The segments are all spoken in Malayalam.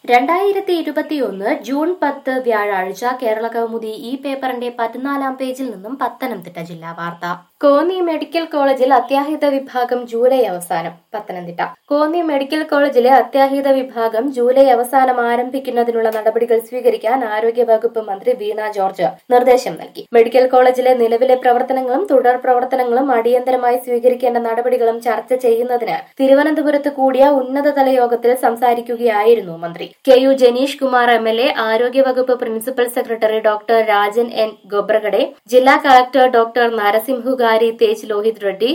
2021 ജൂൺ 10 വ്യാഴാഴ്ച കേരള കൗമുദി ഈ പേപ്പറിന്റെ 14-ാം പേജിൽ നിന്നും പത്തനംതിട്ട ജില്ലാ വാർത്ത. കോന്നി മെഡിക്കൽ കോളേജിൽ അത്യാഹിത വിഭാഗം ജൂലൈ അവസാനം. പത്തനംതിട്ട കോന്നി മെഡിക്കൽ കോളേജിലെ അത്യാഹിത വിഭാഗം ജൂലൈ അവസാനം ആരംഭിക്കുന്നതിനുള്ള നടപടികൾ സ്വീകരിക്കാൻ ആരോഗ്യവകുപ്പ് മന്ത്രി വീണ ജോർജ് നിർദ്ദേശം നൽകി. മെഡിക്കൽ കോളേജിലെ നിലവിലെ പ്രവർത്തനങ്ങളും തുടർ പ്രവർത്തനങ്ങളും അടിയന്തരമായി സ്വീകരിക്കേണ്ട നടപടികളും ചർച്ച ചെയ്യുന്നതിന് തിരുവനന്തപുരത്ത് കൂടിയ ഉന്നതതല യോഗത്തിൽ സംസാരിക്കുകയായിരുന്നു മന്ത്രി. കെ.യു. ജനീഷ് കുമാർ എം.എൽ.എ, ആരോഗ്യവകുപ്പ് principal secretary doctor Rajan N. Khobragade, ജില്ലാ collector doctor Narasimhugari Tej Lohit Reddy,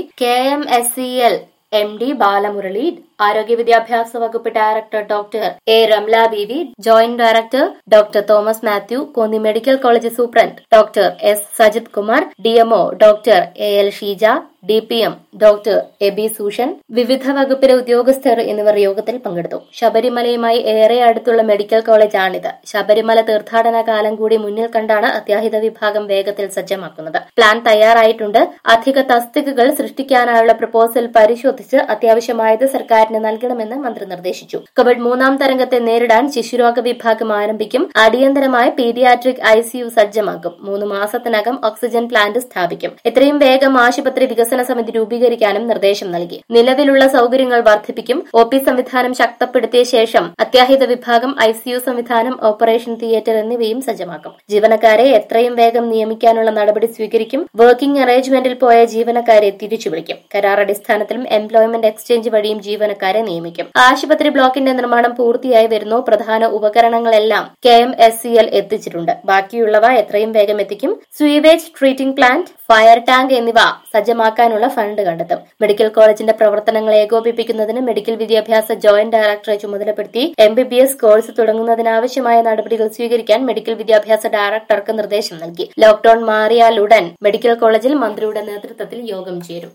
KMSCL MD Balamurali, ആരോഗ്യ വിദ്യാഭ്യാസ വകുപ്പ് director doctor A. Ramla Beevi, joint director doctor Thomas Mathew, Konni medical college superintendent doctor S. Sajith Kumar, DMO doctor AL Sheeja, DPM doctor Aby Susan, വിവിധ വകുപ്പിലെ ഉദ്യോഗസ്ഥർ എന്നിവർ യോഗത്തിൽ പങ്കെടുത്തു. ശബരിമലയുമായി ഏറെ അടുത്തുള്ള മെഡിക്കൽ കോളേജാണിത്. ശബരിമല തീർത്ഥാടന കാലം കൂടി മുന്നിൽ കണ്ടാണ് അത്യാഹിത വിഭാഗം വേഗത്തിൽ സജ്ജമാക്കുന്നത്. പ്ലാൻ തയ്യാറായിട്ടുണ്ട്. അധിക തസ്തികകൾ സൃഷ്ടിക്കാനായുള്ള പ്രപ്പോസൽ പരിശോധിച്ച് അത്യാവശ്യമായത് സർക്കാരിന് നൽകണമെന്ന് മന്ത്രി നിർദ്ദേശിച്ചു. കോവിഡ് 3-ാം തരംഗത്തെ നേരിടാൻ ശിശുരോഗ വിഭാഗം ആരംഭിക്കും. അടിയന്തരമായി പീഡിയാട്രിക് ICU സജ്ജമാക്കും. 3 മാസത്തിനകം ഓക്സിജൻ പ്ലാന്റ് സ്ഥാപിക്കും. എത്രയും വേഗം ആശുപത്രി വികസന സമിതി രൂപീകരിക്കാനും നിർദ്ദേശം നൽകി. നിലവിലുള്ള സൌകര്യങ്ങൾ വർദ്ധിപ്പിക്കും. OP സംവിധാനം ശക്തിപ്പെടുത്തിയ ശേഷം അത്യാഹിത വിഭാഗം, ICU സംവിധാനം, ഓപ്പറേഷൻ തിയേറ്റർ എന്നിവയും സജ്ജമാക്കും. ജീവനക്കാരെ എത്രയും വേഗം നിയമിക്കാനുള്ള നടപടി സ്വീകരിക്കും. വർക്കിംഗ് അറേഞ്ച്മെന്റിൽ പോയ ജീവനക്കാരെ തിരിച്ചുവിളിക്കും. കരാർ അടിസ്ഥാനത്തിലും എംപ്ലോയ്മെന്റ് എക്സ്ചേഞ്ച് വഴിയും ജീവനക്കാരെ നിയമിക്കും. ആശുപത്രി ബ്ലോക്കിന്റെ നിർമ്മാണം പൂർത്തിയായി വരുന്നു. പ്രധാന ഉപകരണങ്ങളെല്ലാം KMSCL എത്തിച്ചിട്ടുണ്ട്. ബാക്കിയുള്ളവ എത്രയും വേഗം എത്തിക്കും. Sewage treating plant, fire tank എന്നിവ സജ്ജമാക്കാനുള്ള ഫണ്ട് കണ്ടെത്തും. മെഡിക്കൽ കോളേജിന്റെ പ്രവർത്തനങ്ങൾ ഏകോപിപ്പിക്കുന്നതിന് മെഡിക്കൽ വിദ്യാഭ്യാസ ജോയിന്റ് ഡയറക്ടറെ ചുമതലപ്പെടുത്തി MBBS കോഴ്സ് തുടങ്ങുന്നതിനാവശ്യമായ നടപടികൾ സ്വീകരിക്കാൻ മെഡിക്കൽ വിദ്യാഭ്യാസ ഡയറക്ടർക്ക് നിർദ്ദേശം നൽകി. ലോക്ഡൌൺ മാറിയാലുടൻ മെഡിക്കൽ കോളേജിൽ മന്ത്രിയുടെ നേതൃത്വത്തിൽ യോഗം ചേരും.